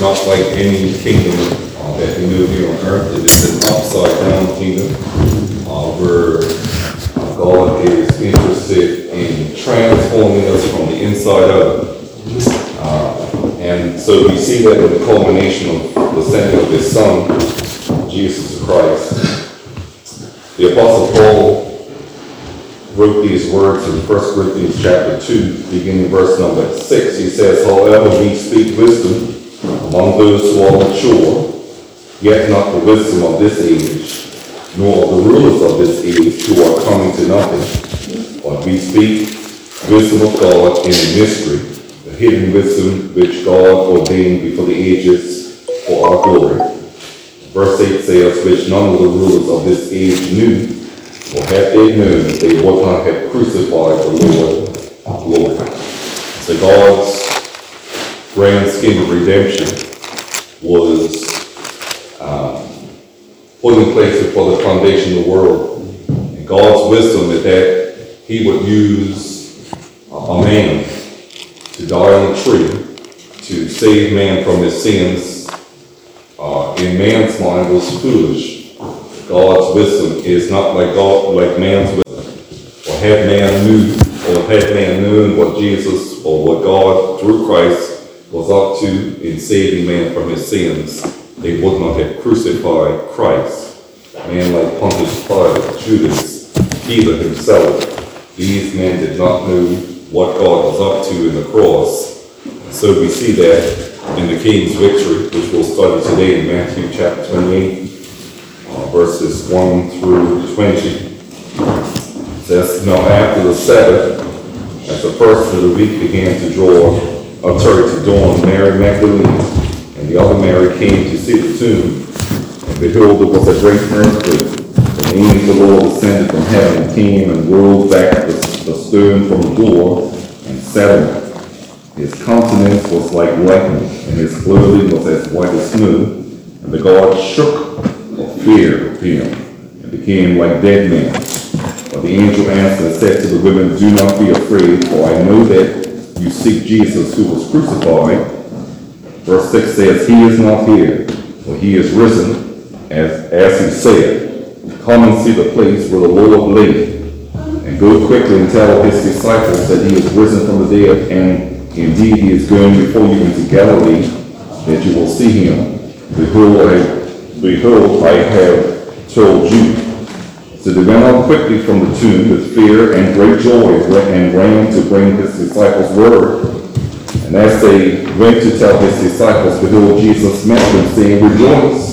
not like any kingdom that we know here on earth. It is an upside down kingdom where God is interested in transforming us from the inside out. And so we see that in the culmination of the sending of His Son, Jesus Christ. The Apostle Paul wrote these words in 1 Corinthians chapter 2, beginning verse number 6. He says, "However, we speak wisdom among those who are mature, yet not the wisdom of this age, nor of the rulers of this age who are coming to nothing. But we speak wisdom of God in a mystery, the hidden wisdom which God ordained before the ages for our glory." Verse 8 says, "Which none of the rulers of this age knew, for had they known, they would not have crucified the Lord of glory." So God's grand scheme of redemption was put in place before the foundation of the world. And God's wisdom is that He would use a man to die on a tree to save man from his sins. In man's mind was foolish. God's wisdom is not like man's wisdom. Or had man known what Jesus or what God through Christ was up to in saving man from his sins, they would not have crucified Christ. A man like Pontius Pilate, Judas, Peter himself, these men did not know what God was up to in the cross. So we see that in the King's victory, which we'll study today in Matthew chapter 28, verses 1 through 20. It says, "Now after the Sabbath, as the first of the week began to dawn, Mary Magdalene and the other Mary came to see the tomb. And behold, it was a great earthquake. The angel of the Lord descended from heaven and came and rolled back the stone from the door and sat on it. His countenance was like lightning, and his clothing was as white as snow. And the guards shook for fear of him and became like dead men. But the angel answered and said to the women, 'Do not be afraid, for I know that you seek Jesus who was crucified. Verse 6 says, "He is not here, for he is risen, as he said. Come and see the place where the Lord lay, and go quickly and tell his disciples that he is risen from the dead, and indeed he is going before you into Galilee, that you will see him. Behold, I have told you." So they went out quickly from the tomb with fear and great joy, and ran to bring his disciples word. And as they went to tell his disciples, behold, Jesus met them, saying, "Rejoice."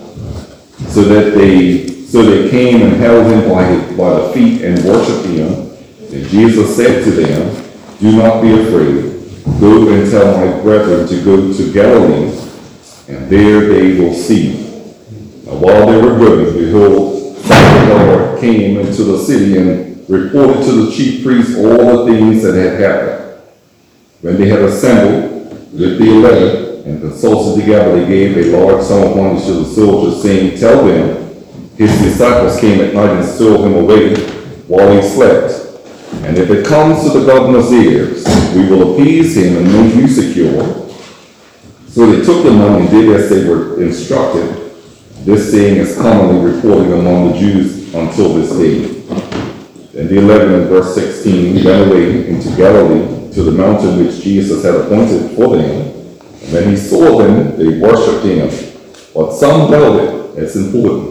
So they came and held him by the feet and worshipped him. And Jesus said to them, "Do not be afraid. Go and tell my brethren to go to Galilee, and there they will see me." Now while they were going, behold, the Lord came into the city and reported to the chief priests all the things that had happened. When they had assembled with the 11 and consulted together, they gave a large sum of money to the soldiers, saying, "Tell them, his disciples came at night and stole him away while he slept. And if it comes to the governor's ears, we will appease him and make you secure." So they took the money and did as they were instructed. This saying is commonly reported among the Jews until this day. And the 11 in verse 16 went away into Galilee to the mountain which Jesus had appointed for them. And when he saw them, they worshipped him. But some doubted. That's important.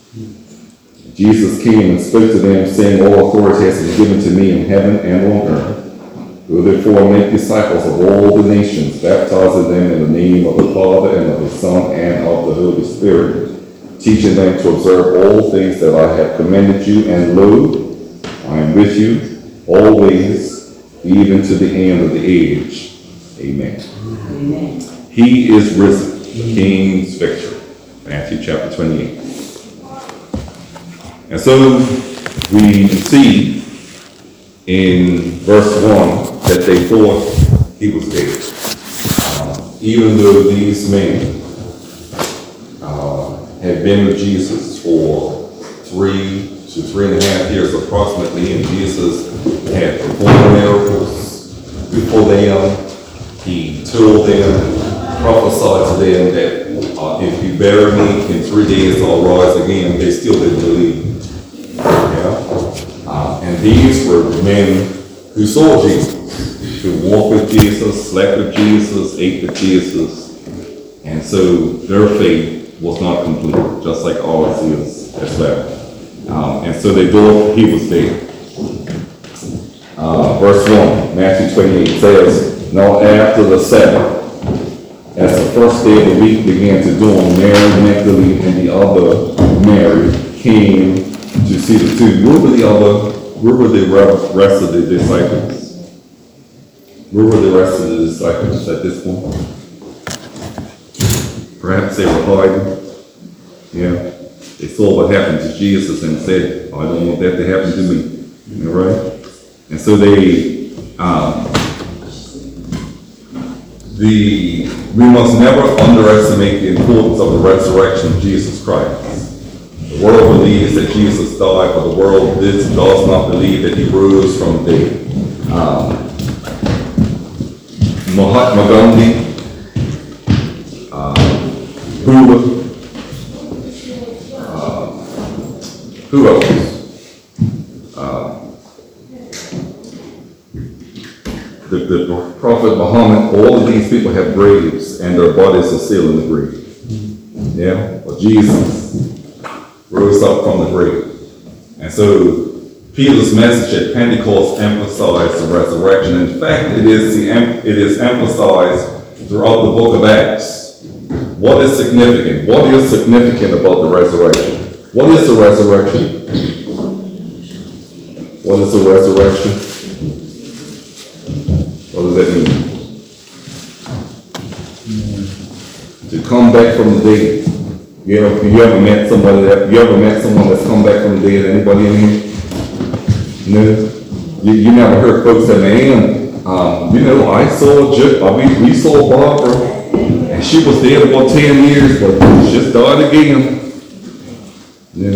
Jesus came and spoke to them, saying, "All authority has been given to me in heaven and on earth. Go therefore and make disciples of all the nations, baptizing them in the name of the Father and of the Son and of the Holy Spirit, teaching them to observe all things that I have commanded you, and lo, I am with you always, even to the end of the age." Amen. Amen. He is risen, the King's victory. Matthew chapter 28. And so we see in verse 1 that they thought he was dead. Even though these men had been with Jesus for 3 to 3.5 years approximately, and Jesus had performed miracles before them. He told them prophesied to them that if you bury me in 3 days, I'll rise again. They still didn't believe. Yeah? And these were men who saw Jesus, who walked with Jesus, slept with Jesus, ate with Jesus. And so their faith was not complete, just like ours is as well. And so they thought he was dead. Verse 1, Matthew 28 says, "Now after the Sabbath, as the first day of the week began to dawn, Mary Magdalene and the other Mary came to see the tomb." Where were the rest of the disciples? Where were the rest of the disciples at this point? Perhaps they were hiding. Yeah. They saw what happened to Jesus and said, "I don't want that to happen to me." All right? And so we must never underestimate the importance of the resurrection of Jesus Christ. The world believes that Jesus died, but the world does not believe that he rose from the dead. Mahatma Gandhi, Buddha, who else? The Prophet Muhammad, all of these people have graves and their bodies are still in the grave. Yeah? But Jesus rose up from the grave. And so Peter's message at Pentecost emphasized the resurrection. In fact, it is emphasized throughout the book of Acts. What is significant? What is significant about the resurrection? What is the resurrection? What is the resurrection? What does that mean? To come back from the dead. You ever met somebody that's come back from the dead? Anybody in here? No? You never heard folks say, "Man, we saw Barbara, and she was dead about 10 years, but she just died again." Yeah.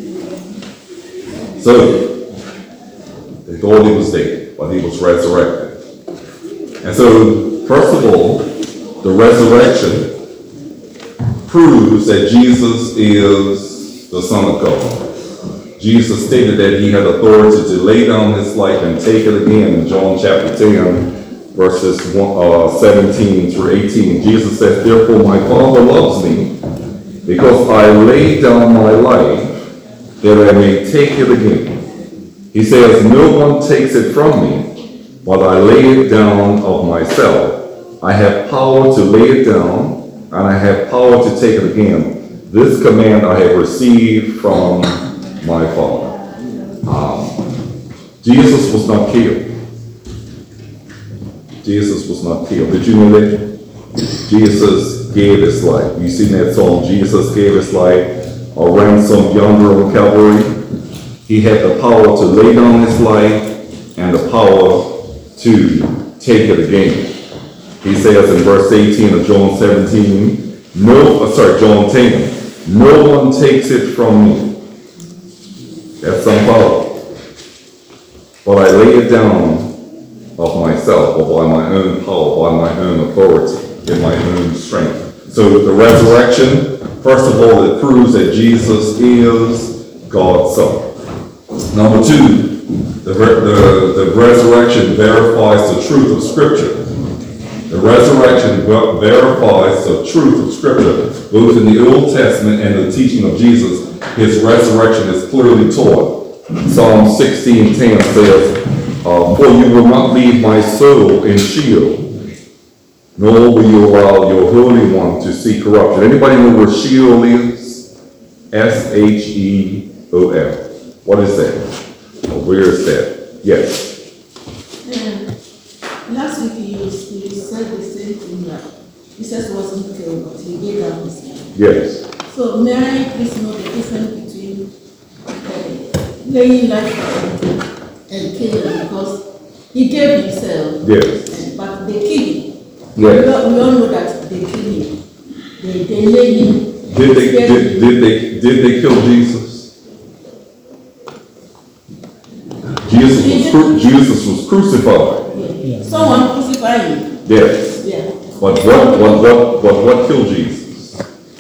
So, they thought he was dead, but he was resurrected. And so, first of all, the resurrection proves that Jesus is the Son of God. Jesus stated that he had authority to lay down his life and take it again in John chapter 10, verses 17 through 18. Jesus says, "Therefore my Father loves me, because I lay down my life that I may take it again. He says, no one takes it from me, but I lay it down of myself. I have power to lay it down, and I have power to take it again. This command I have received from my Father." Jesus was not killed. Jesus was not killed. Did you know that? Jesus gave his life. You seen that song, Jesus gave his life, a ransom yonder on Calvary. He had the power to lay down his life and the power to take it again. He says in verse 18 of John 10, "No one takes it from me." That's some power. "But I lay it down of myself, or by my own power, by my own authority, in my own strength." So the resurrection, first of all, it proves that Jesus is God's Son. Number two, the resurrection verifies the truth of Scripture. The resurrection verifies the truth of Scripture. Both in the Old Testament and the teaching of Jesus, his resurrection is clearly taught. Psalm 16:10 says, "For you will not leave my soul in Sheol, nor will you allow your Holy One to see corruption." Anybody know where Sheol is? Sheol. What is that? Where is that? Yes. Last week you said the same thing that Jesus wasn't killed, but he gave up his life. Yes. So Mary, please know the difference between laying life and killing, because he gave himself. Yes. But they kill him. Yes. We all know that they kill him. They lay him. Did they kill Jesus? Jesus was crucified. Yeah. Someone crucified him. Yes. Yeah. what killed Jesus?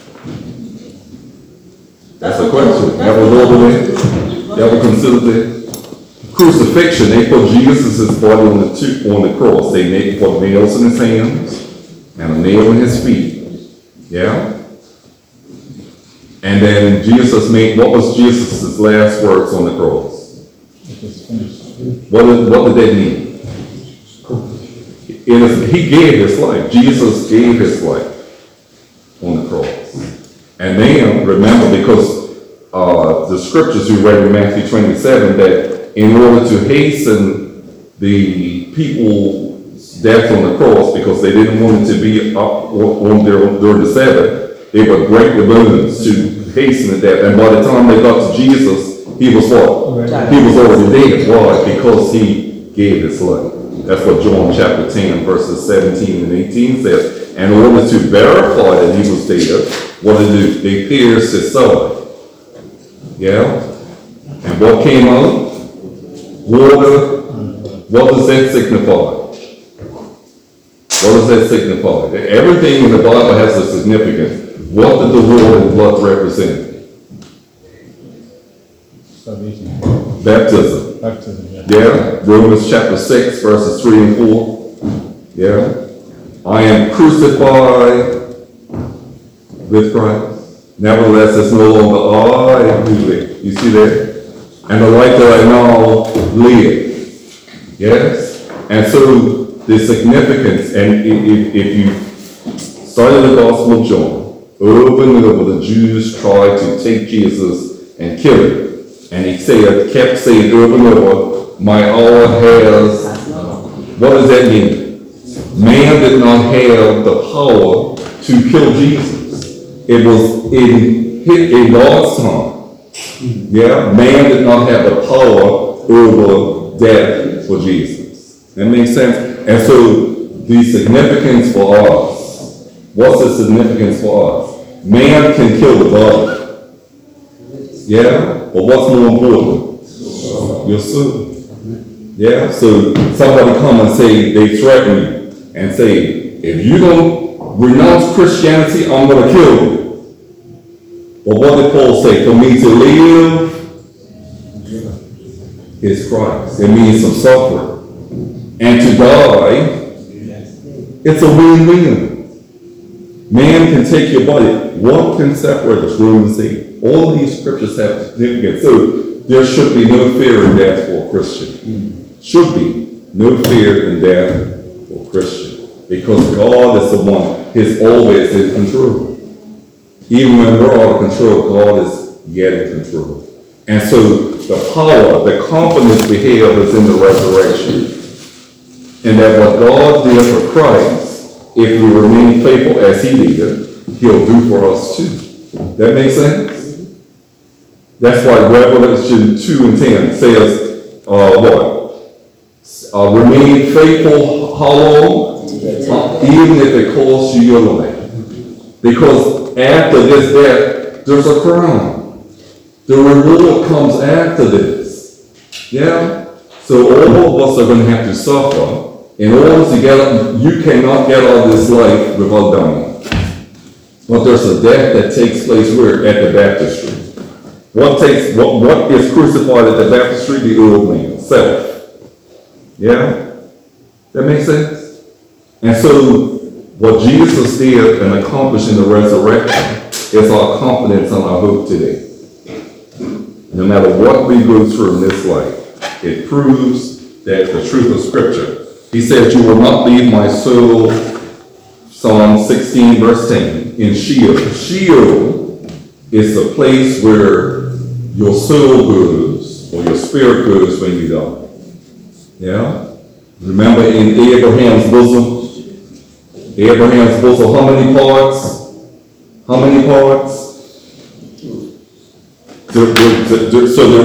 That's a question. That was over there. That was considered the crucifixion. They put Jesus' body on the cross. They put nails in his hands and a nail in his feet. Yeah? And then what was Jesus' last words on the cross? What did that mean? He gave his life. Jesus gave his life on the cross. And then, remember, because the scriptures we read in Matthew 27, that in order to hasten the people's death on the cross, because they didn't want it to be up during the Sabbath, they would break the bones to hasten the death. And by the time they got to Jesus, he was what? He was already dead. Why? Because he gave his life. That's what John chapter 10, verses 17 and 18 says. And in order to verify that he was dead, what did they do? They pierced his side. Yeah? And what came out? Water. What does that signify? What does that signify? Everything in the Bible has a significance. What did the water and blood represent? Salvation. Baptism. Baptism, yeah. Yeah? Romans chapter 6, verses 3 and 4. Yeah? I am crucified with Christ. Nevertheless, it's no longer I who live. You see that? And the life that I now live. Yes? And so the significance, and if you study the Gospel of John, over and over the Jews tried to take Jesus and kill him. And he kept saying over and over, my hour has, what does that mean? Man did not have the power to kill Jesus. It was in God's time. Yeah, man did not have the power over death for Jesus. That makes sense? And so the significance for us, what's the significance for us? Man can kill the body. Yeah? But what's more important? Your soul. Yeah? So somebody come and say, they threaten you and say, if you don't renounce Christianity, I'm going to kill you. But what did Paul say? For me to live is Christ. It means some suffering. And to die, it's a win-win. Man can take your body. What can separate us? Romans 8. All these scriptures have significance. So there should be no fear in death for a Christian. Should be no fear in death for a Christian. Because God is the one who's always in control. Even when we're out of control, God is yet in control. And so the power, the confidence we have is in the resurrection. And that what God did for Christ, if we remain faithful as he did, he'll do for us too. That makes sense? That's why Revelation 2 and 10 says, remain faithful how long? Even if it costs you your life. Because after this death, there's a crown. The reward comes after this. Yeah? So all of us are going to have to suffer. In order to get, you cannot get out of this life without dying. But there's a death that takes place where? At the baptistry. What is crucified at the baptistry? The old man, self. Yeah? That makes sense? And so, what Jesus did and accomplished in the resurrection is our confidence and our hope today. No matter what we go through in this life, it proves that the truth of Scripture. He said, you will not leave my soul, Psalm 16, verse 10, in Sheol. Sheol is the place where your soul goes, or your spirit goes when you die. Yeah? Remember in Abraham's bosom? Abraham's bosom, how many parts? How many parts? So there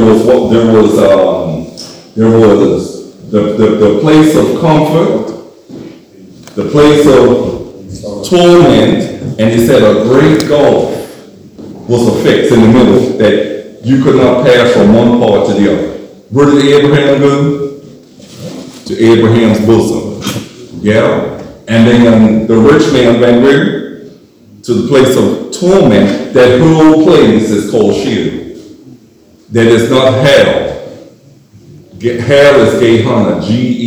was the place of comfort, the place of torment, and he said a great gulf was affixed in the middle that you could not pass from one part to the other. Where did Abraham go? To Abraham's bosom. Yeah? And then the rich man ran where? To the place of torment. That whole place is called Sheol. That is not hell. Hell is Gehenna,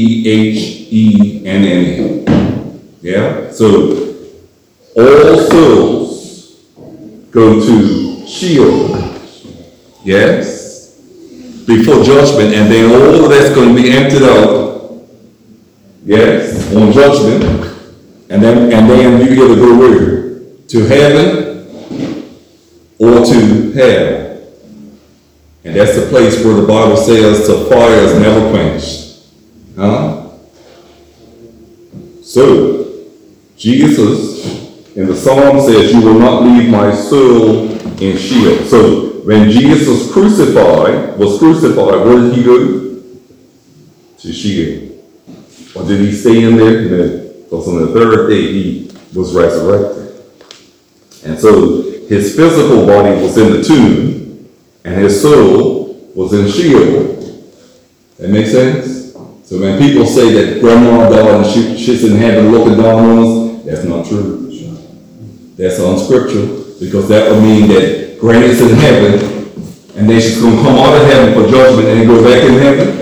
Gehenna. Yeah? So all souls go to Sheol. Yes? Before judgment, and then all of that's going to be emptied out. Yes? On judgment. And then you either go where? To heaven or to hell. And that's the place where the Bible says the fire is never quenched. Huh? So, Jesus in the Psalm says, you will not leave my soul in Sheol. So, when Jesus was crucified, where did he go? To Sheol. Or did he stay in there? No. Because on the third day, he was resurrected. And so, his physical body was in the tomb, and his soul was in Sheol. That makes sense? So when people say that grandma died and she's in heaven looking down on us, that's not true. That's unscriptural, because that would mean that granny's in heaven, and then she's going to come out of heaven for judgment and then go back in heaven?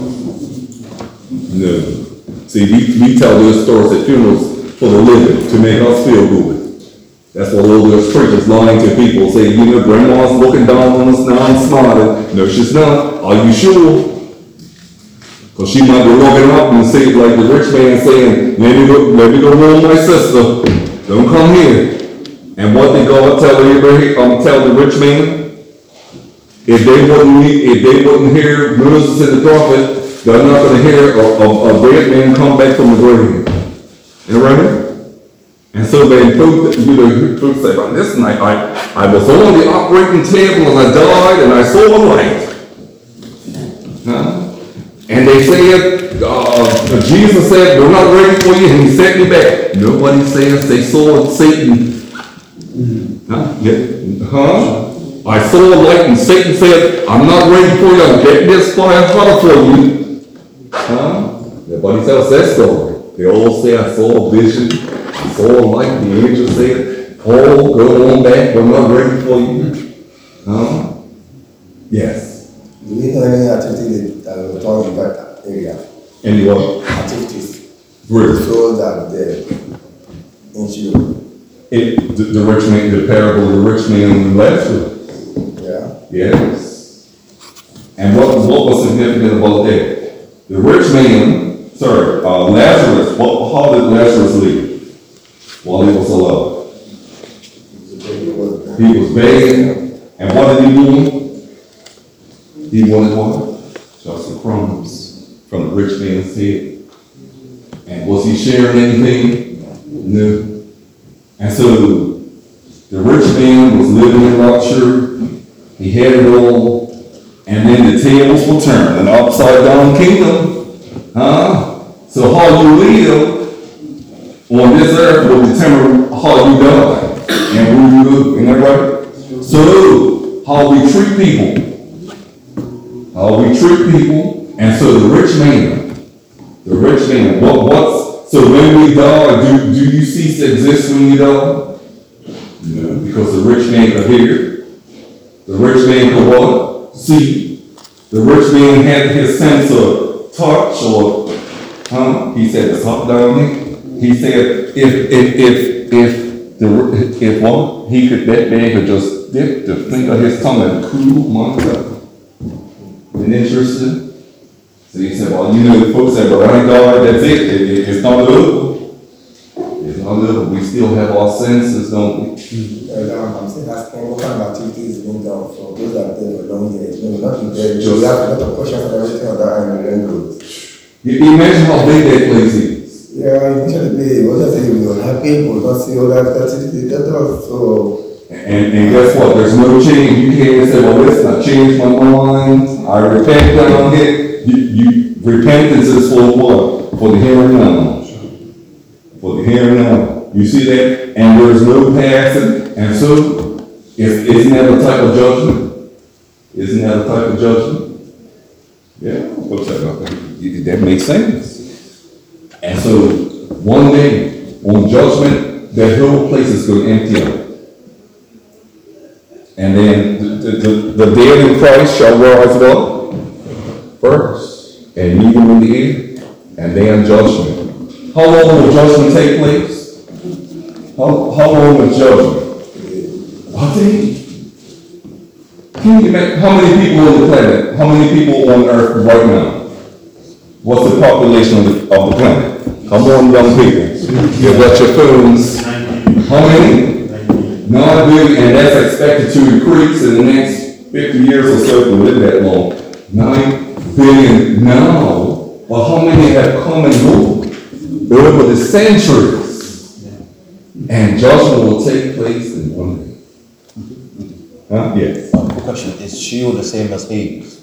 No. See, we tell those stories at funerals for the living, to make us feel good. That's what all those preachers lying to people say, you know, grandma's looking down on us now and smiling. No, she's not. Are you sure? Because she might be looking up and say, like the rich man saying, let me go home, my sister. Don't come here. And what did God tell tell the rich man? If they wouldn't hear Moses and the prophet, they're not going to hear a dead man come back from the grave. You know? And so they folks say, well, listen, I was on the operating table and I died and I saw a light. Huh? And they said, Jesus said, we're not ready for you, and he sent me back. Nobody says they saw Satan. Huh? Yeah. Huh? I saw a light and Satan said, I'm not ready for you, I'm getting this fire hotter for you. Huh? Nobody tells that story. They all say, I saw a vision. I saw a light, the angel said, Paul, go on back, we're not ready for you. Huh? Yes. Do we know any activity that we're talking about that area? Any what? Activities. Where? So that the issue. The rich man, the parable of the rich man and Lazarus. Yeah. Yes. And what was significant about that? The rich man, Lazarus, how did Lazarus live while he was alive? He was begging. And what did he do? He wanted what? Just some crumbs from the rich man's head. And was he sharing anything? No. And so the rich man was living in luxury. He had it all. And then the tables will turn, an upside down kingdom. Huh? So how you live on this earth will determine how you die and who you live. Isn't that right? So how we treat people. And so the rich man, so when we die, do you cease to exist when you die? No, because the rich man could hear. The rich man could what? See. The rich man had his sense of touch or, he said, it's up down there. He said, that man could just dip the finger of his tongue and cool my God. Isn't it interesting? So he said, well, you know, the folks said, but I God, that's it. It's not over. It's not over. We still have our senses, don't we? I'm saying asking what kind of activities is being done for those that are there for long years. No, not in there. You have a lot of questions and everything on that and the road. Imagine how big that place is. Yeah, initially, what I say, we were happy, we don't see all that activity, so. And guess what? There's no change. You can't say, well, listen, I changed my mind. I repent down here. Repentance is for what? For the here and now. For the here and now. You see that? And there's no passing. And so, isn't that a type of judgment? Isn't that a type of judgment? Yeah. That makes sense. And so, one day, On judgment, that whole place is going to empty out. And then the dead in Christ shall rise up first, and meet him in the air, and then judgment. How long will judgment take place? How long is judgment? A day. Can you imagine how many people on the planet? How many people on earth right now? What's the population of the planet? Come on, young people. You've got your phones. How many? 9 billion, and that's expected to increase in the next 50 years or so if we live that long. 9 billion now, but how many have come and gone over the centuries? And judgment will take place in one day. Huh? Yes. The question, is Sheol the same as Hades?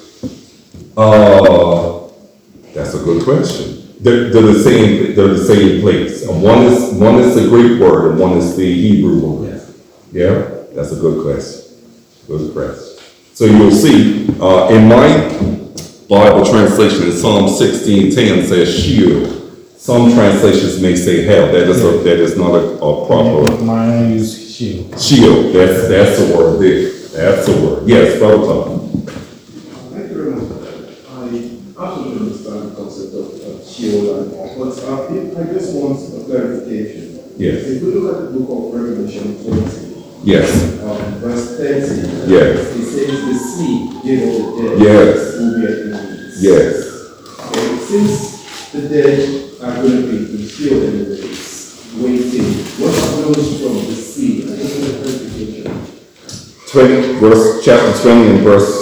That's a good question. They're the same place. One is the Greek word and one is the Hebrew word. Yeah, that's a good question. Good question. So you'll see, in my Bible translation, Psalm 16:10 says Sheol. Some translations may say hell. That is not a proper. Mine is shield. Sheol. That's the word there. That's the word. Yes, Brother Tom. Thank you very much for that. I absolutely understand the concept of Sheol and all, but I just want a clarification. Yes. If we look at the book of Revelation 20, Yes. verse 30, Yes. it says the sea gave up the dead Yes. will be at ease. Yes. And since the dead are going to be in Sheol anyways, waiting, what flows from the sea? I just want a clarification. 20, chapter 20 and verse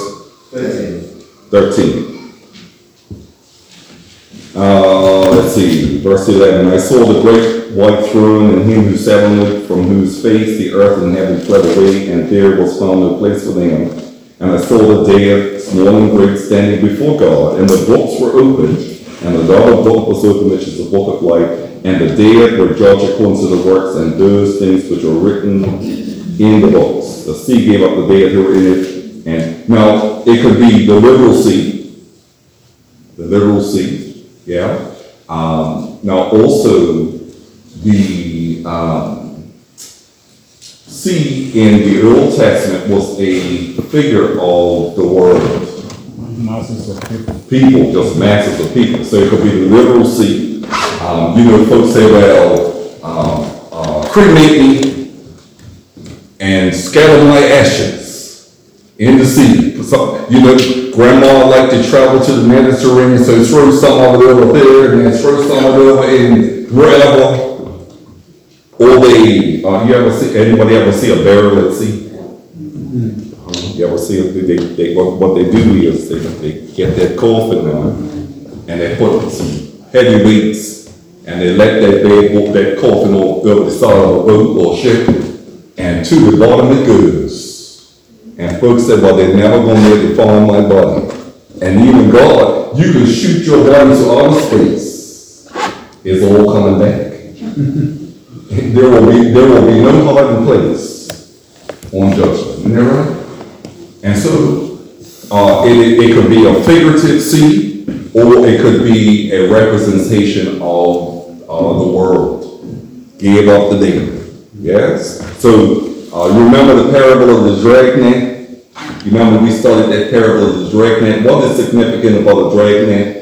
13. Let's see, verse 11. I saw the great white throne and him who sat on it, from whose face the earth and heaven fled away, and there was found no place for them. And I saw the dead, small and great, standing before God, and the books were opened, and another book was opened, which is the book of life, and the dead were judged according to the works and those things which were written in the books. The sea gave up the dead who were in it, and now it could be the literal sea, yeah. Now also the sea in the Old Testament was a figure of the world. Masses of people. People, just masses of people. So it could be the literal sea. Folks say, well, cremate me and scatter my ashes in the sea. So, grandma liked to travel to the Mediterranean, so throw some of it over there and then throw some of it over in wherever. Or anybody ever see a burial at sea? You ever see what they do is they get that coffin and they put some heavy weights and they let that coffin over the side of a boat or ship, and to the bottom it goes. And folks said, well, they're never going to be able to find my body. And even God, you can shoot your body to outer space. It's all coming back. There will be no hiding place on judgment. Isn't that right? And so, it could be a figurative sea, or it could be a representation of the world. Gave up the dead. Yes? So, you remember the parable of the dragnet? You remember we started that parable of the dragnet? What is significant about a dragnet?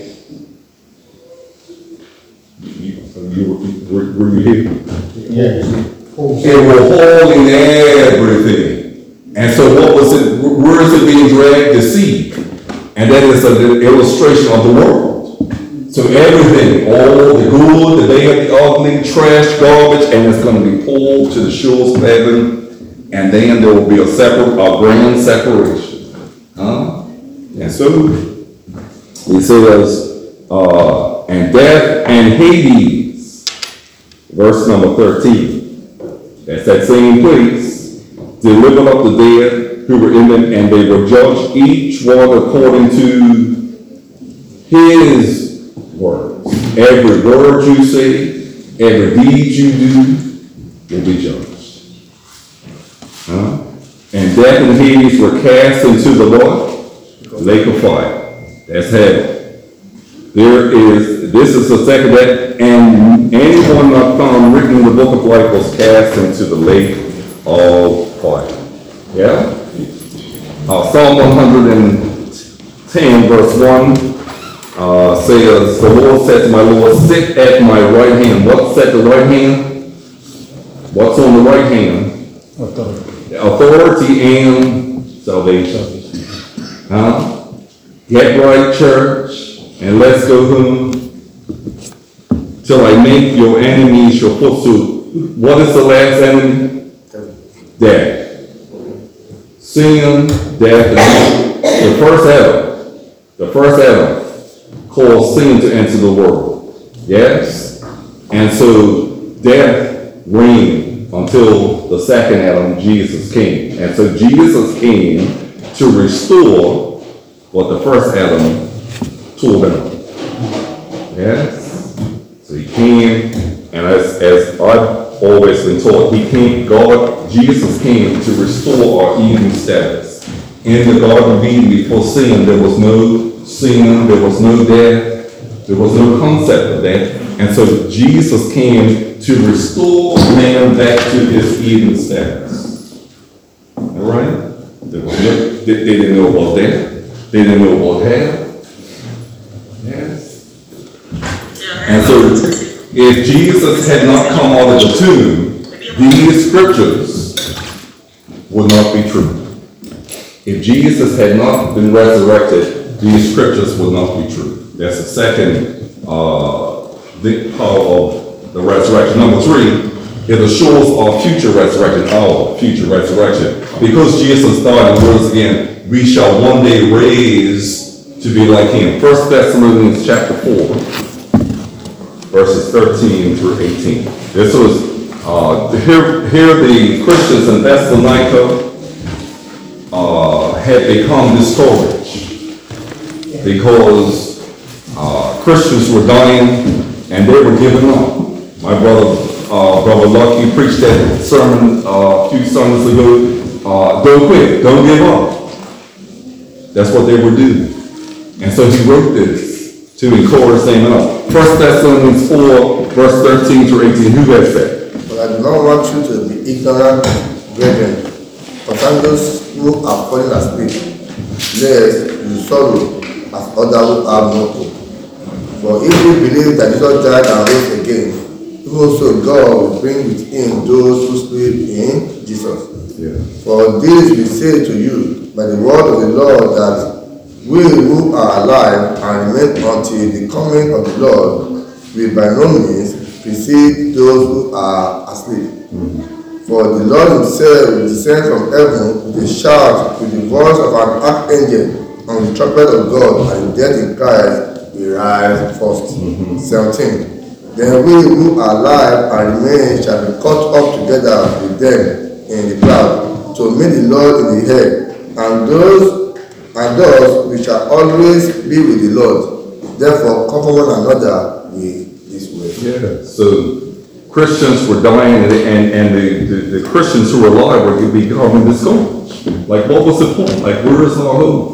Were you here? Yes. It will hold in everything. And so what was it? Where is it being dragged? The sea. And that is an illustration of the world. So everything, all the good, the bad, the ugly, trash, garbage, and it's going to be pulled to the shores of heaven. And then there will be a grand separation. And so it says, and death and Hades, verse number 13. That's that same place. Delivered up the dead who were in them, and they were judged, each one according to his words. Every word you say, every deed you do will be judged. And death and Hades were cast into the what? Lake of fire. That's hell. There is this is the second that, and anyone not found written in the book of life was cast into the lake of fire. Yeah? Psalm 110 verse 1 says, the Lord said to my Lord, sit at my right hand. What's at the right hand? What's on the right hand? Authority. Authority and salvation. Huh? Get right, church, and let's go home till I make your enemies your footstool. What is the last enemy? Death. Sin, death, and the first Adam caused sin to enter the world. Yes? And so death reigned until the second Adam, Jesus, came. And so Jesus came to restore what the first Adam tore down. Yes? So he came, and as I've always been taught, Jesus came to restore our Eden status. In the Garden of Eden before sin, there was no sin, there was no death, there was no concept of death. And so Jesus came to restore man back to his Eden status. All right? They didn't know about death. They didn't know about hell. Yes. And so, if Jesus had not come out of the tomb, these scriptures would not be true. If Jesus had not been resurrected, these scriptures would not be true. That's the second part of the resurrection. Number 3, it assures our future resurrection, Because Jesus died and rose again, we shall one day raise to be like him. 1 Thessalonians chapter 4, verses 13 through 18. This was, here the Christians in Thessalonica had become discouraged because Christians were dying and they were giving up. My brother Lucky preached that sermon a few Sundays ago. Don't quit, don't give up. That's what they were doing. And so he wrote this to encourage them up. 1 Thessalonians 4, verse 13 through 18, who has that? But I do not want you to be ignorant, brethren, concerning those who are fallen asleep, lest you sorrow as others who have no hope. For if we believe that Jesus died and rose again, even so God will bring with him those who sleep in Jesus. Yeah. For this we say to you by the word of the Lord, that we who are alive and remain until the coming of the Lord will by no means precede those who are asleep. For the Lord himself will descend from heaven with a shout, with the voice of an archangel, and the trumpet of God, and the dead in Christ will rise first. 17. Then we who are alive and remain shall be caught up together with them in the cloud to meet the Lord in the air, and those we shall always be with the Lord. Therefore, comfort one another with this word. Yeah. So Christians were dying, and the Christians who were alive were becoming discouraged. Like, what was the point? Like, where is our hope?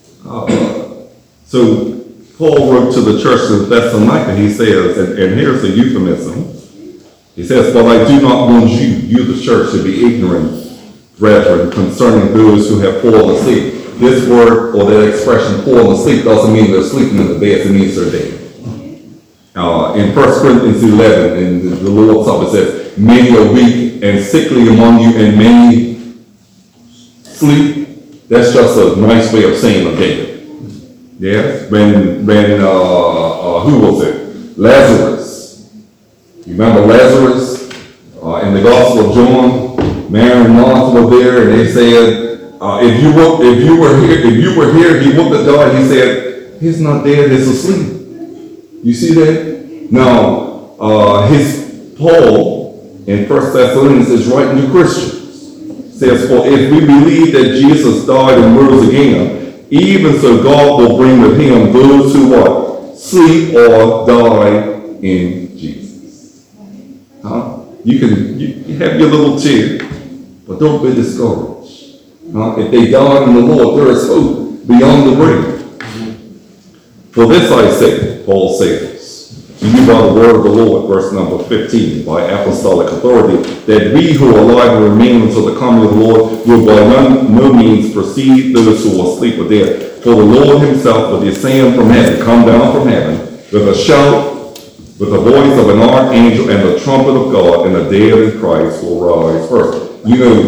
So Paul wrote to the church of Thessalonica. He says, and here's a euphemism. He says, "But I do not want you the church, to be ignorant, brethren, concerning those who have fallen asleep." This word or that expression, falling asleep, doesn't mean they're sleeping in the bed. It means they're dead. In 1 Corinthians 11, in the Lord's Supper, it says, "Many are weak and sickly among you, and many sleep." That's just a nice way of saying are dead. Yes, when who was it? Lazarus. You remember Lazarus in the Gospel of John? Mary and Martha were there, and they said, "If you were here, he wouldn't have died." He said, "He's not dead; he's asleep." You see that? Now, Paul in 1 Thessalonians is writing to Christians. Says, "For if we believe that Jesus died and rose again, even so God will bring with him those who what? Sleep or die in Jesus." You have your little cheer, but don't be discouraged. If they die in the Lord, there is hope beyond the grave. "For this I say," Paul says, to you by the word of the Lord, verse number 15, by apostolic authority, that we who are alive and remain until the coming of the Lord will by no means precede those who are asleep or dead. For the Lord himself will descend from heaven, come down from heaven, with a shout, with the voice of an archangel and the trumpet of God, and the dead in Christ will rise first. You know,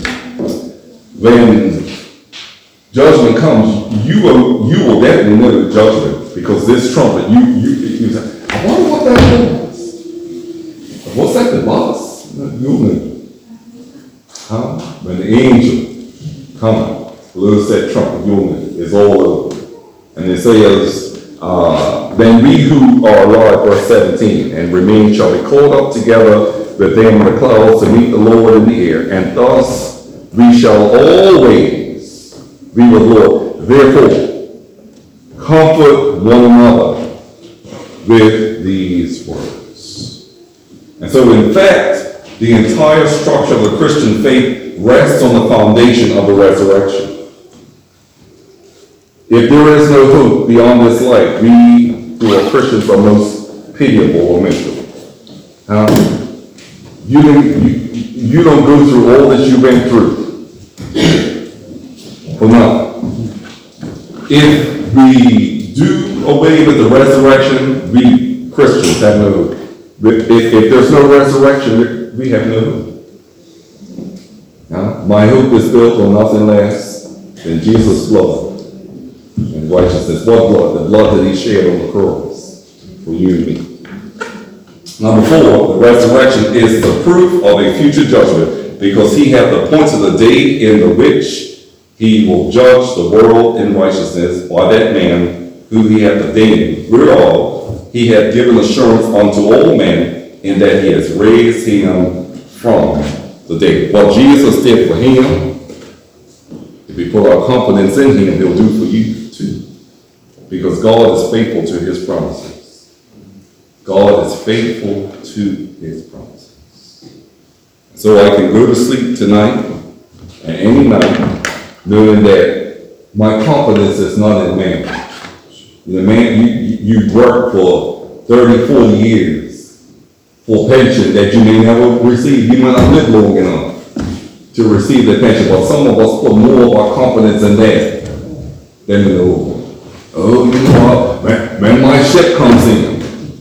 when judgment comes, you will definitely know judgment, because this trumpet, you say, I wonder what that was. What's that, the boss? You'll know. Huh? When the angel comes, blows that trumpet, you'll know. It's all over. And it says, then we who are alive, verse 17, and remain shall be caught up together with them in the clouds to meet the Lord in the air, and thus we shall always be with the Lord. Therefore, comfort one another with these words. And so, in fact, the entire structure of the Christian faith rests on the foundation of the resurrection. If there is no hope beyond this life, we who are Christians are most pitiable or miserable. You don't go through all that you've been through for nothing. If we do away with the resurrection, we Christians have no hope. If there's no resurrection, we have no hope. My hope is built on nothing less than Jesus' blood and righteousness. What blood? The blood that he shed on the cross for you and me. Number 4, the resurrection is the proof of a future judgment, because he hath appointed a day in the which he will judge the world in righteousness by that man who he hath ordained, whereof he hath given assurance unto all men, in that he has raised him from the dead. What Jesus did for him, if we put our confidence in him, he'll do for you too. Because God is faithful to his promises. God is faithful to his promises. So I can go to sleep tonight and any night knowing that my confidence is not in man. You work for 30, 40 years for a pension that you may never receive. You might not live long enough to receive the pension, but some of us put more of our confidence in that than in the Lord. Oh, you know what? When my ship comes in,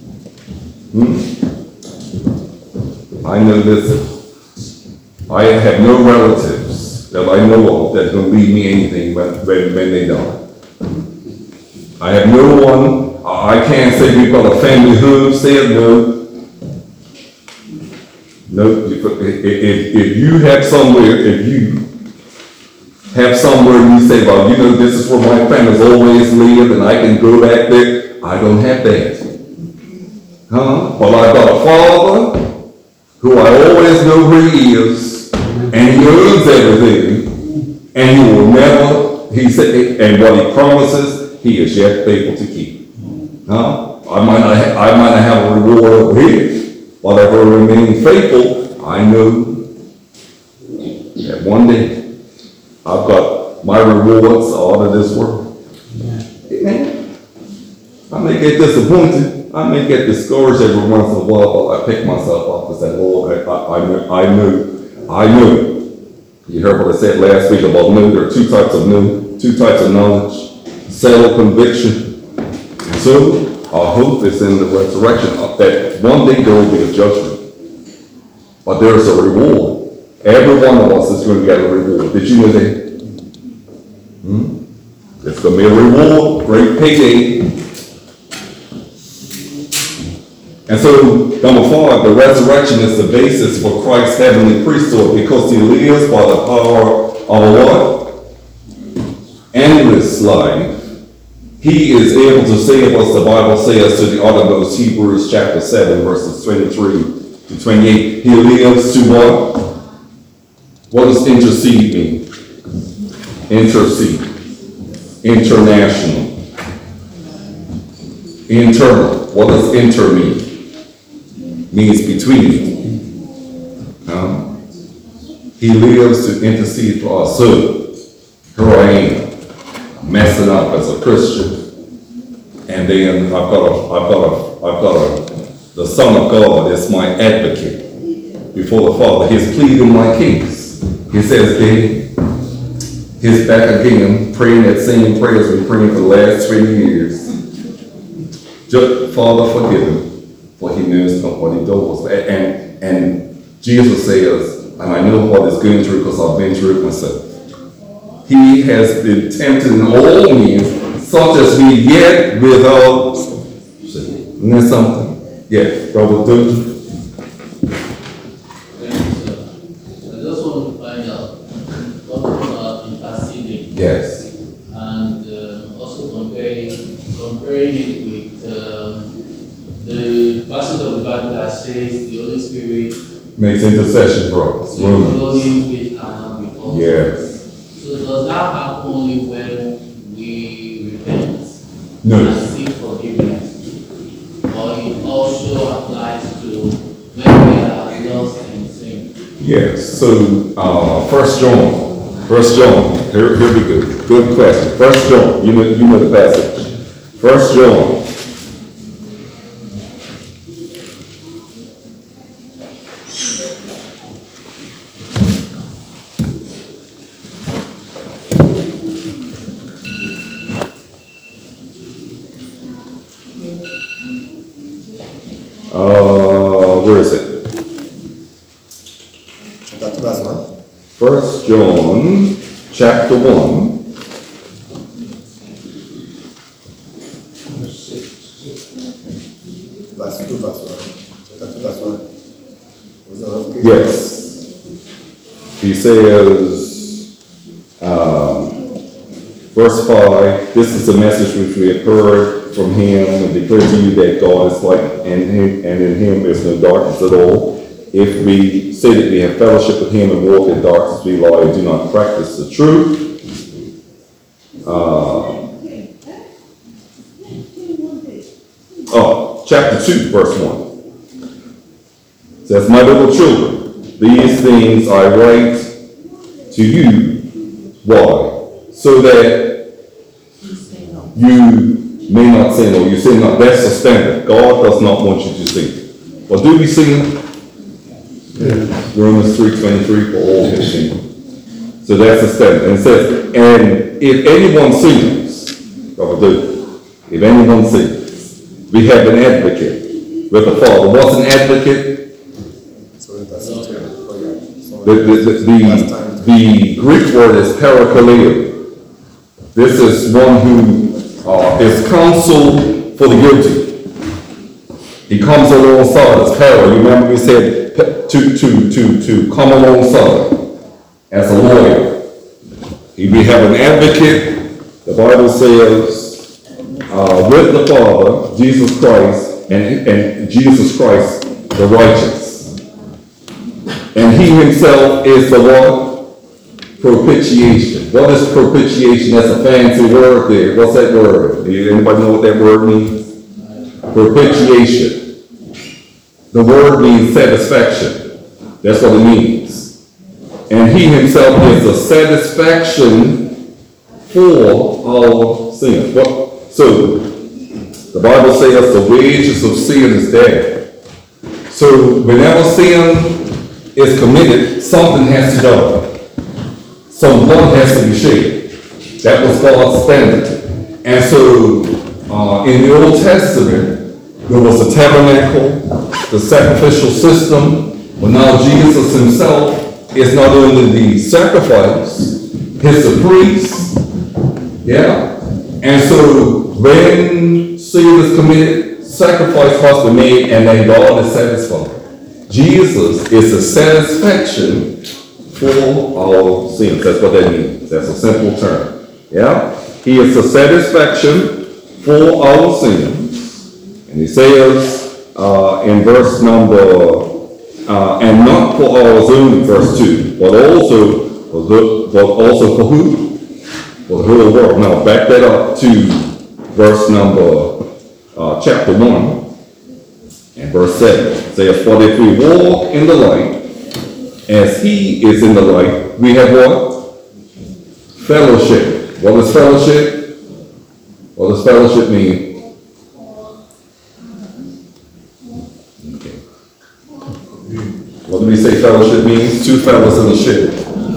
I know this. I have no relatives that I know of that can leave me anything when they die. I have no one. I can't say we've got a family homestead. No. If you have somewhere, you say, well, you know, this is where my family's always lived and I can go back there. I don't have that. But I've got a Father who I always know who he is, and he owns everything, and he will never, he said, and what he promises, he is yet faithful to keep. I might not have a reward over here, but if I remain faithful, I know that one day I've got my rewards out of this world. Amen. I may get disappointed. I may get discouraged every once in a while, but I pick myself up and say, Lord, I know. You heard what I said last week about know. There are two types of knowledge, settled conviction. And so, our hope is in the resurrection, that one day there will be a judgment. But there is a reward. Every one of us is going to get a reward. Did you know that? It's going to be a reward, great payday. And so, number 5, the resurrection is the basis for Christ's heavenly priesthood, because he lives by the power of what? Endless life. He is able to save us, the Bible says, to the uttermost. Hebrews chapter 7, verses 23 to 28. He lives to what? What does intercede mean? Intercede. International. Internal. What does inter mean? Means between. He lives to intercede for us. So, here I am, messing up as a Christian, and then I've got a the Son of God is my advocate before the Father. He's pleading my case. He says, he's back again, praying that same prayers we've been praying for the last 20 years. Just, Father, forgive him, for he knows not what he does. And Jesus says, and I know what he's going through because I've been through it myself. He has been tempted in all means, such as we yet without sin. Isn't that something? Yeah, Brother Duke. I just want to find out what about interceding. Yes. And also comparing it with the passage of the Bible that says the Holy Spirit Makes intercession for us. Romans. flowing with Hannah before. Yes. So does that happen only when we repent No. and seek forgiveness? Or it also applies to when we are lost in sin? Yes. So, 1 John. Here we go. Good question. 1 John. You know the passage. 1 John. Where is it? Chapter 2, verse 1. 1 John, chapter 1. Verse 2, verse 1. Chapter 2, verse 1. Was that okay? Yes. He says, verse 5, this is the message which we have heard from him and declare to you that God is light and in him is no darkness at all. If we say that we have fellowship with him and walk in darkness, we lie and do not practice the truth. Chapter 2, verse 1. It says, my little children, these things I write to you. Why? So that you may not sin, or you sin not. That's the standard. God does not want you to sin. But do we sin? Yeah. Romans 3:23, for all have sinned. So that's the standard. And it says, and if anyone sins, if anyone sins, we have an advocate with the Father. What's an advocate? Sorry, that's it. Oh, yeah. Sorry. The Greek word is parakaleo. This is one who is counsel for the guilty. He comes alongside us. Para, you remember we said to come alongside as a lawyer. We have an advocate. The Bible says with the Father, Jesus Christ, and Jesus Christ, the righteous. And he himself is the what? Propitiation. What is propitiation? That's a fancy word there. What's that word? Anybody know what that word means? Propitiation. The word means satisfaction. That's what it means. And he himself is the satisfaction for our sins. So, the Bible says the wages of sin is death. So, whenever sin is committed, something has to die. Some blood has to be shed. That was God's standard. And so, in the Old Testament, there was a tabernacle, the sacrificial system, but now Jesus himself is not only the sacrifice, he's the priest. Yeah. And so, when sin is committed, sacrifice must be made, and then God is satisfied. Jesus is the satisfaction for our sins. That's what that means. That's a simple term. Yeah? He is the satisfaction for our sins. And he says in verse number, and not for ours only, verse 2, but also for who? For the whole world. Now, back that up to verse number, chapter 1, and verse 7. It says, for if we walk in the light, as he is in the light, we have what? Fellowship. What is fellowship? What does fellowship mean? fellowship means? Two fellas in a ship.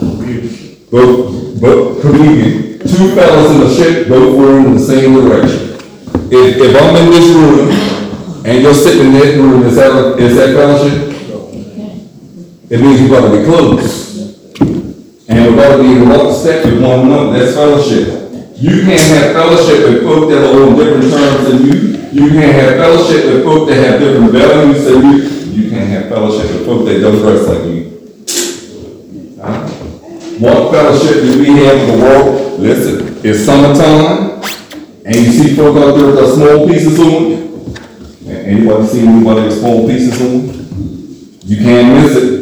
But communion, two fellas in a ship, both were in the same direction. If I'm in this room and you're sitting in that room, is that fellowship? It means we've got to be close. And we've got to be in lockstep with one another. That's fellowship. You can't have fellowship with folk that are on different terms than you. You can't have fellowship with folk that have different values than you. You can't have fellowship with folk that don't dress like you. What fellowship do we have in the world? Listen, it's summertime, and you see folk out there with small pieces on. Anybody see anybody with small pieces on? You can't miss it.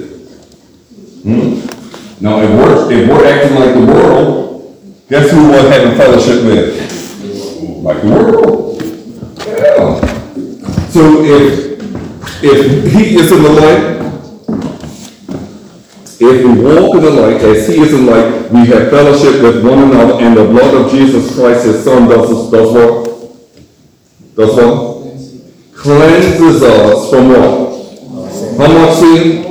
Now, if we're acting like the world, guess who we're having fellowship with? Like the world. Yeah. So if he is in the light, if we walk in the light as he is in the light, we have fellowship with one another, and the blood of Jesus Christ, his son, does what? Does what? Cleanses us from what? How much sin?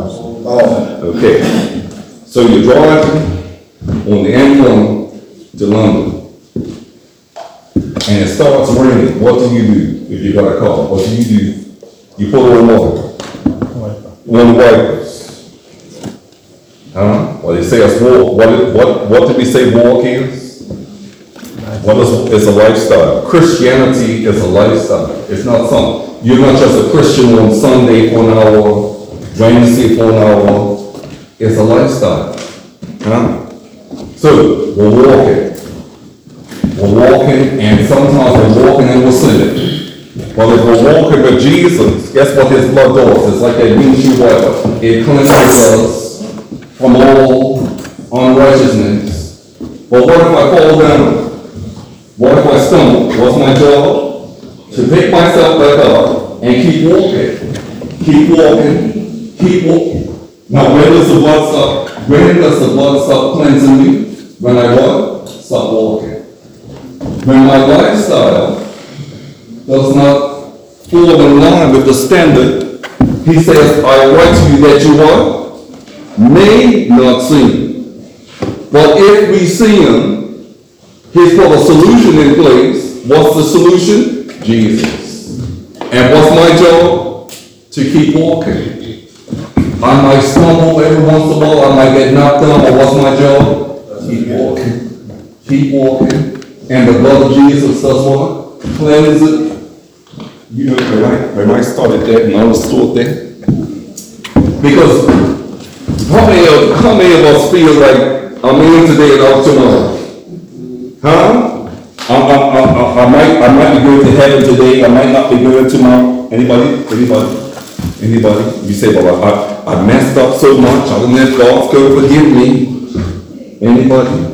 Okay. So you're driving on the M1 to London, and it starts raining. What do you do if you got a car? What do? You put on water. On wipers. Well, they say us walk. What did we say walk is? It's a lifestyle. Christianity is a lifestyle. It's not something. You're not just a Christian on Sunday for an hour, Wednesday for an hour. It's a lifestyle. So we're walking. We're walking, and sometimes we're walking and we're sinning. Well, if we're walking with Jesus, guess what his blood does? It's like that windshield wiper. It cleanses us from all unrighteousness. But what if I fall down? What if I stumble? What's my job? To pick myself back up and keep walking. Keep walking. Keep walking. Now, when does the blood stop? When does the blood stop cleansing me? When I what? Stop walking. When my lifestyle does not fall in line with the standard, he says, I write to you that you what? May not sin. But if we sin, he's put a solution in place. What's the solution? Jesus. And what's my job? To keep walking. I might stumble every once in a while, I might get knocked down, but what's my job? Keep walking. Keep walking. And the blood of Jesus does what? Cleanse it. You know, when I started that and I was taught that. Because how many of us feel like I'm in today and out tomorrow? I might be going to heaven today, I might not be going tomorrow. Anybody? You say, well, I messed up so much, I don't know if God's going to forgive me. Anybody?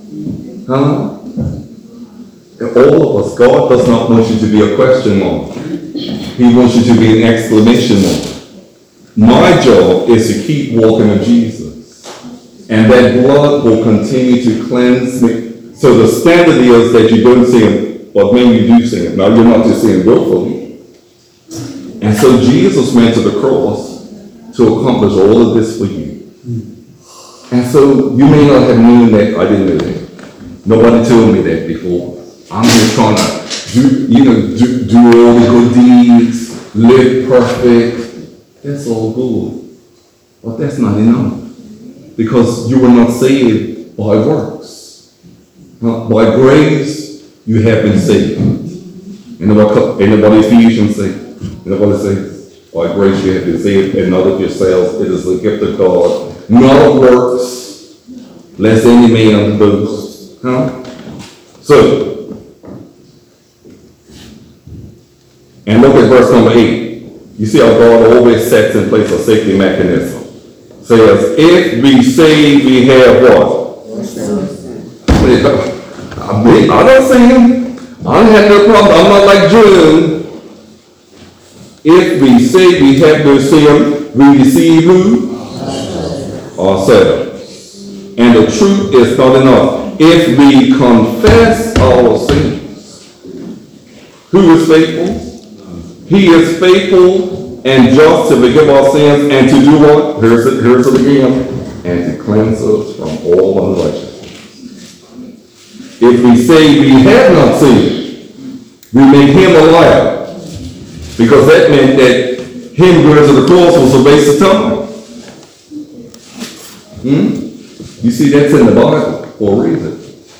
All of us, God does not want you to be a question mark. He wants you to be an exclamation mark. My job is to keep walking with Jesus. And that blood will continue to cleanse me. So the standard is that you don't sin, but when you do sin, now you're not just saying willfully. And so Jesus went to the cross to accomplish all of this for you. And so you may not have known that. I didn't know that. Nobody told me that before. I'm just trying to do all the good deeds, live perfect. That's all good. But that's not enough. Because you were not saved by works. By grace, you have been saved. And what Ephesians say? You know what it says? By grace you have been saved, and not of yourselves. It is the gift of God. Not of works, lest any man boast. So, and look at verse number 8. You see how God always sets in place a safety mechanism. Says, if we say we have what? I don't sin. I don't have no problem. I'm not like June. If we say we have no sin, we deceive who? Ourselves. And the truth is not enough. If we confess our sins, who is faithful? He is faithful and just to forgive our sins and to do what? Here's it again. And to cleanse us from all unrighteousness. If we say we have not sinned, we make him a liar. Because that meant that him going to the cross was a waste of time. You see, that's in the Bible for a reason.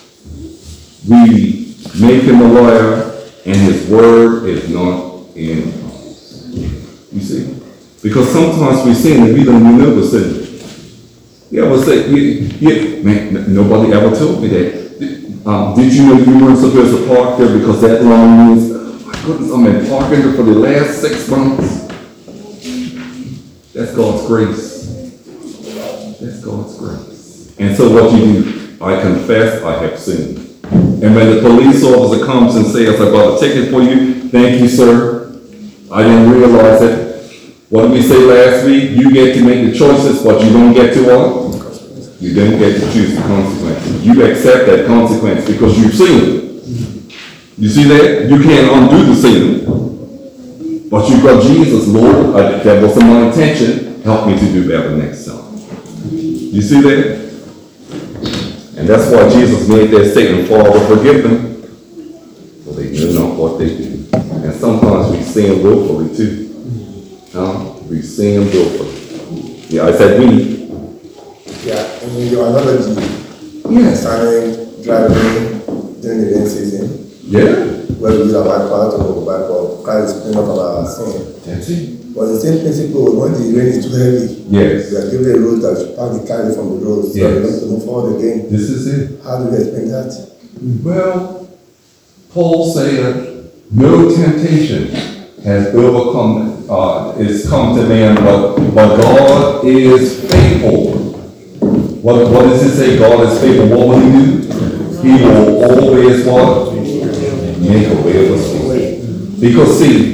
We make him a liar, and his word is not in us. You see? Because sometimes we sin and we don't remember sin. Yeah, I would say, man, nobody ever told me that. Did you know you weren't supposed to park there because that long means, oh my goodness, I've been parking there for the last 6 months. That's God's grace. That's God's grace. And so what you do, I confess I have sinned. And when the police officer comes and says, I got a ticket for you, thank you, sir. I didn't realize it. What did we say last week? You get to make the choices, but you don't get to what? You don't get to choose the consequences. You accept that consequence because you've sinned. You see that? You can't undo the sin. But you've got Jesus, Lord, that wasn't my intention. Help me to do better next time. You see that? And that's why Jesus made that statement, Father, forgive them, for they know not what they do. And sometimes we sin willfully too. We sin willfully. Yeah, I said we. Yeah, in your analogy, concerning driving during the rain season, where we use a wiper to go back or Christ clean up our sin. That's it. But the same principle, when the rain is too heavy, Yes. we are given a road that should park the car from the road so we don't have to move forward again. This is it. How do we explain that? Well, Paul said, no temptation has overcome, is come to man, but God is faithful. What does it say? God is faithful. What will he do? He will always what? Make a way of escape. Because see,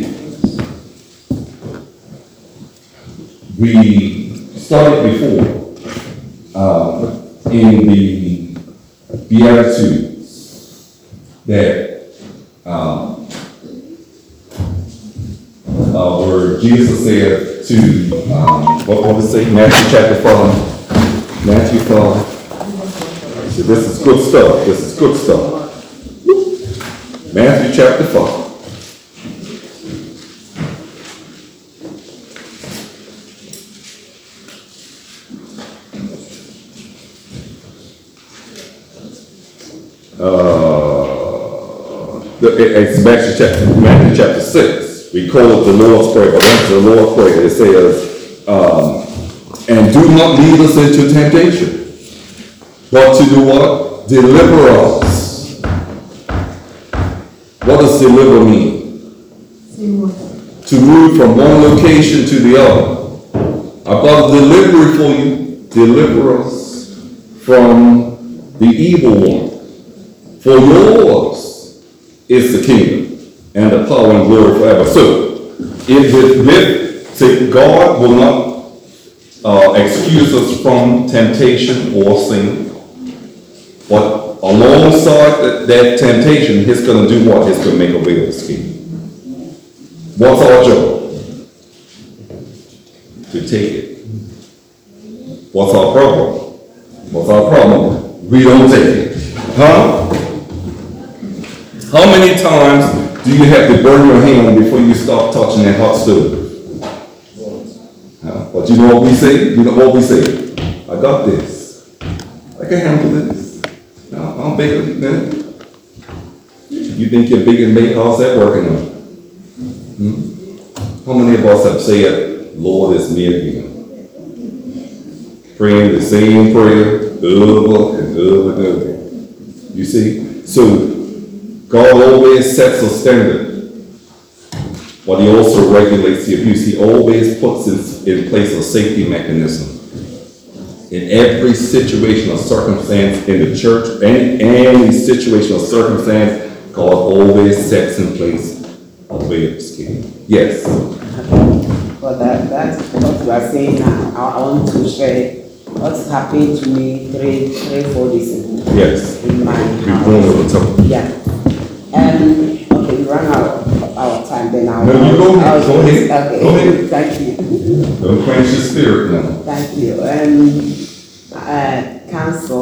we started before in the Beatitudes that where Jesus said to, what was it say? Matthew chapter 5. Matthew 5. So this is good stuff. This is good stuff. Matthew chapter 5. It's Matthew chapter 6. We call it the Lord's Prayer, but that's the Lord's Prayer. It says, and do not lead us into temptation, but to do what? Deliver us. What does deliver mean? To move from one location to the other. I've got a delivery for you. Deliver us from the evil one. For yours is the kingdom and the power and glory forever. So, if God will not excuse us from temptation or sin, but alongside that temptation, He's going to do what? He's going to make a way of escape. What's our job? To take it. What's our problem? What's our problem? We don't take it. Huh? How many times do you have to burn your hand before you stop touching that hot stove? But you know what we say? You know what we say? I got this. I can handle this. I'm bigger than that. You think you're bigger than me? How's that working out? How many of us have said, Lord, it's me again? Praying the same prayer over and over and over. You see? So, God always sets a standard, but He also regulates the abuse. He always puts in place a safety mechanism. In every situation or circumstance in the church, any situation or circumstance, God always sets in place a way of escape. Yes? But that's what you are saying now. I want to share what's happened to me three, 4 days ago. Yes. In my house. Over the top. Yeah. Okay, we ran out of our time then. No, you go ahead. Go ahead, Okay, go ahead. thank you, Don't quench your spirit now. thank you. Council.